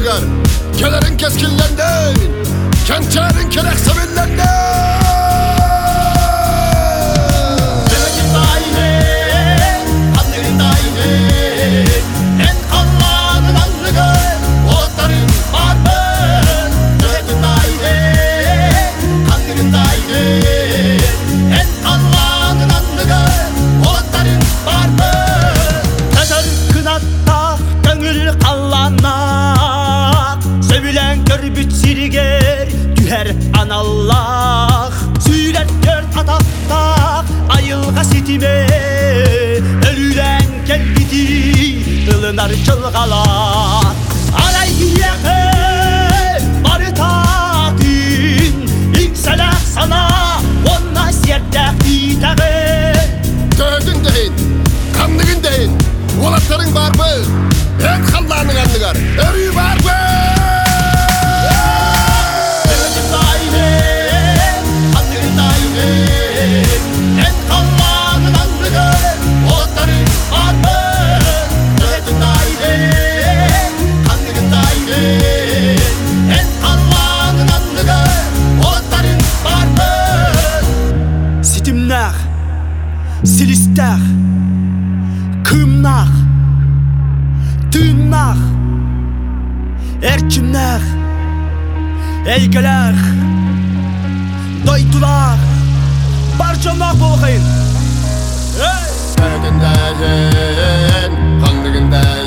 anlıgar. Kelerin keskillenden, kençerin kelek sevillenden. Anallah sürer dört atakta ayılga sitime ölüden kenditi ılınar çılgalar arayıya barı tatin yükselek sana onna siyerdek itağı Dövdün deyin, kanlığın deyin, olatların var mı? En kallarının anlıgar, örüyü var mı? Sitimnaq, silistaq, kımnaq, tünnaq, erkimnaq, eygelaq, doytulaq, barçamnaq bolğayın. Dövdün deyin, kanlığın deyin.